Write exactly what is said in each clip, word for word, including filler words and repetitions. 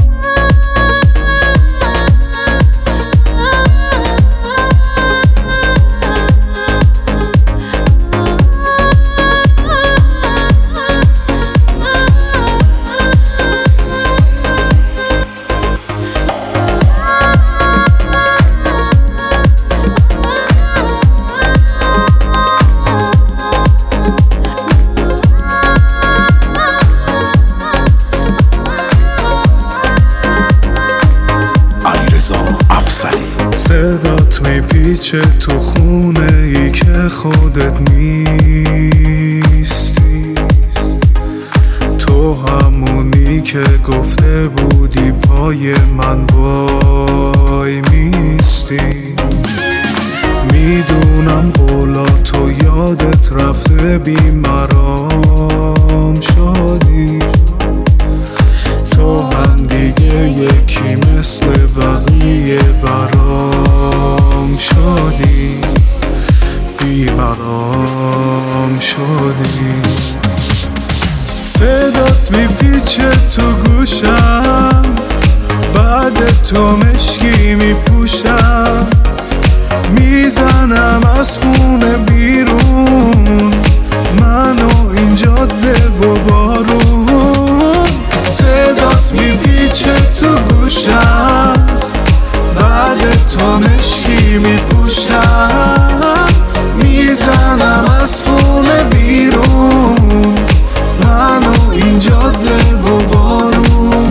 صدات میپیچه تو خونه ای که خودت نیستی، تو همونی که گفته بودی پای من وای میستی. میدونم قولاتو یادت رفته بیمرام شدی، تو هم دیگه یکی مثل بقیه برام شدی، بیمرام شدی. صدات میپیچه تو گوشم، بعد تو مشکی میپوشم، میزنم از خونه بیرون منو این جاده و بارون. صدات میپیچه تو گوشم، بعد تو مشکی میپوشم، میزنم از خونه بیرون منو این جاده و بارون.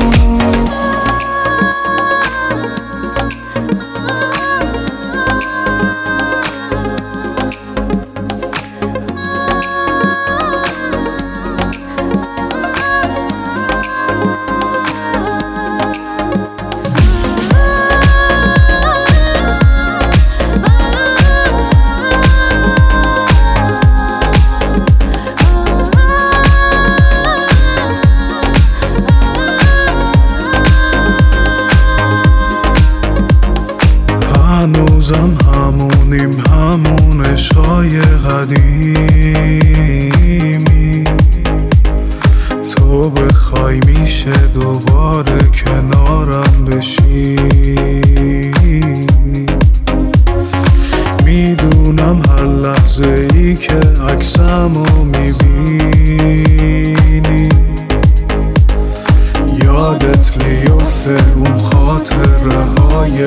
هنوزم همونیم، همون عشقای قدیمی، تو بخوای میشه دوباره کنارم بشینی. میدونم هر لحظه ای که عکسمو میبینی یادت میفته اون خاطره های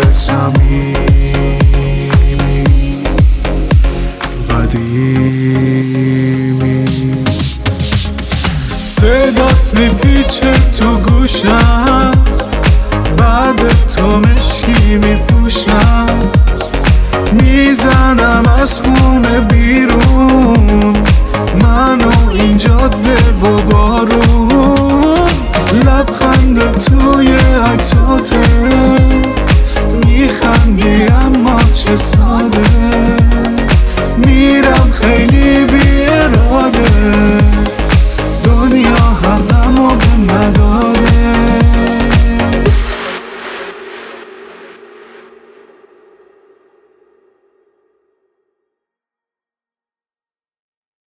صمیمی قدیمی. صدات میپیچه تو گوشم،